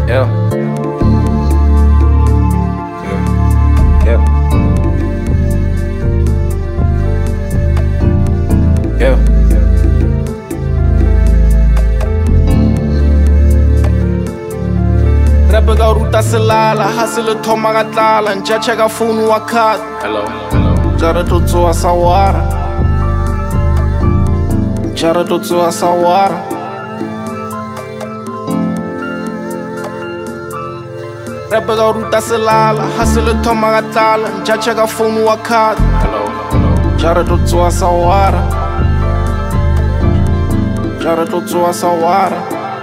Yeah. Yeah. Yeah. Rapper ka ruta selala, hustle thoma ka tlala, ntja cheka phone wa khata. Hello. Jara to tsoa sawara. Jara to tsoa sawara. Rapper ka ruta selala, hustle thoma ka tlala, ntja cheka phone wa khata. Hello. Jara to tsoa sawara. Jara to tsoa sawara.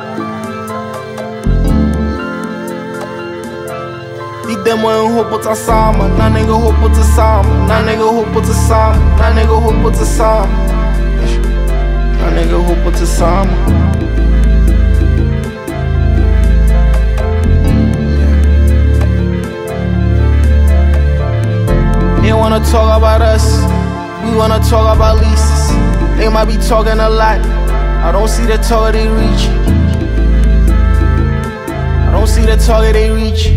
Die demo en hopot samen, na nigga hopot samen, na nigga hopot samen, na nigga hopot samen, na nigga hopot samen. They wanna talk about us, we wanna talk about leases. They might be talking a lot, I don't see the target they reach. I don't see the target they reach.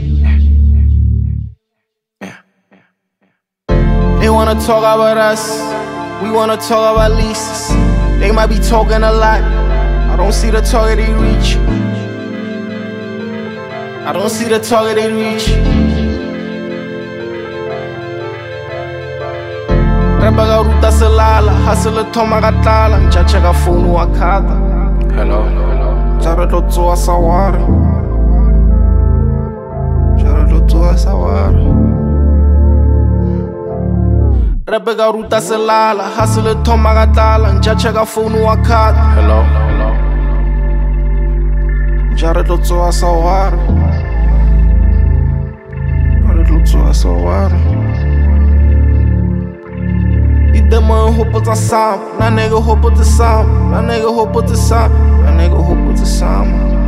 They wanna talk about us, we wanna talk about leases. They might be talking a lot, I don't see the target they reach. I don't see the target they reach. Rapper ka ruta selala, hustle thoma ka tlala, ntja cheka phone wa khata. Hello. Jara to tsoa sawara. Jara to tsoa sawara. Rapper ka ruta selala, hustle thoma ka tlala, ntja cheka phone wa khata. Hello. Jara to tsoa sawara. Jara to tsoa sawara. Demo en hopot samen, na nigga hopot samen, na nigga hopot samen, na nigga hopot samen.